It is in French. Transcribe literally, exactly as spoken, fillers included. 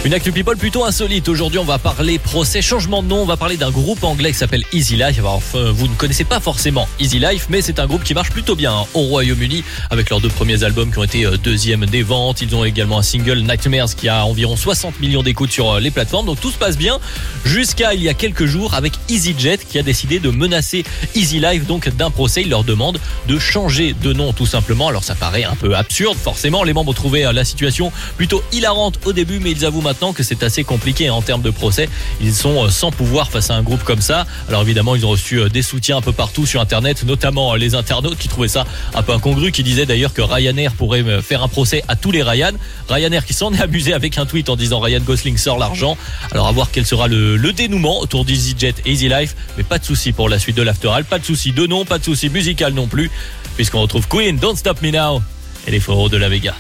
Une actu people plutôt insolite. Aujourd'hui, on va parler procès, changement de nom. On va parler d'un groupe anglais qui s'appelle Easy Life. Alors, enfin, vous ne connaissez pas forcément Easy Life, mais c'est un groupe qui marche plutôt bien hein, au Royaume-Uni avec leurs deux premiers albums qui ont été euh, deuxième des ventes. Ils ont également un single Nightmares qui a environ soixante millions d'écoutes sur euh, les plateformes. Donc tout se passe bien jusqu'à il y a quelques jours avec EasyJet qui a décidé de menacer Easy Life donc d'un procès. Il leur demande de changer de nom tout simplement. Alors ça paraît un peu absurde forcément. Les membres ont trouvé euh, la situation plutôt hilarante au début, mais ils avouent maintenant que c'est assez compliqué hein, en termes de procès. Ils sont sans pouvoir face à un groupe comme ça. Alors évidemment, ils ont reçu des soutiens un peu partout sur Internet, notamment les internautes qui trouvaient ça un peu incongru, qui disaient d'ailleurs que Ryanair pourrait faire un procès à tous les Ryan. Ryanair qui s'en est amusé avec un tweet en disant Ryan Gosling sort l'argent. Alors à voir quel sera le, le dénouement autour d'EasyJet et Easy Life. Mais pas de souci pour la suite de l'Afterall, pas de souci de nom, pas de souci musical non plus, puisqu'on retrouve Queen, Don't Stop Me Now et les forums de la Vega.